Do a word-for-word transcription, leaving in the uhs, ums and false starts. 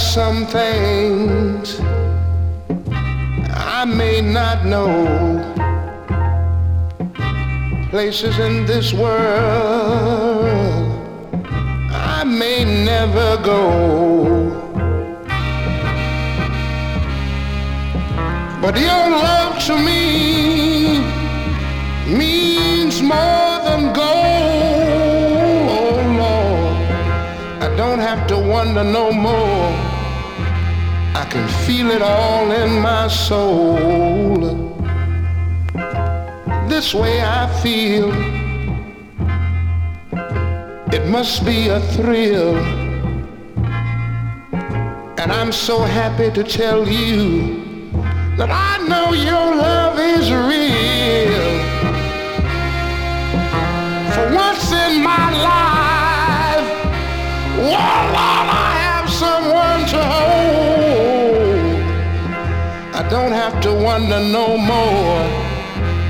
some things I may not know, places in this world I may never go. But your love to me means more than gold. Oh Lord, I don't have to wonder no more. I can feel it all in my soul. This way I feel, it must be a thrill. And I'm so happy to tell you that I know your love is real. For once in my life, oh Lord, I have someone to hold. I don't have to wonder no more.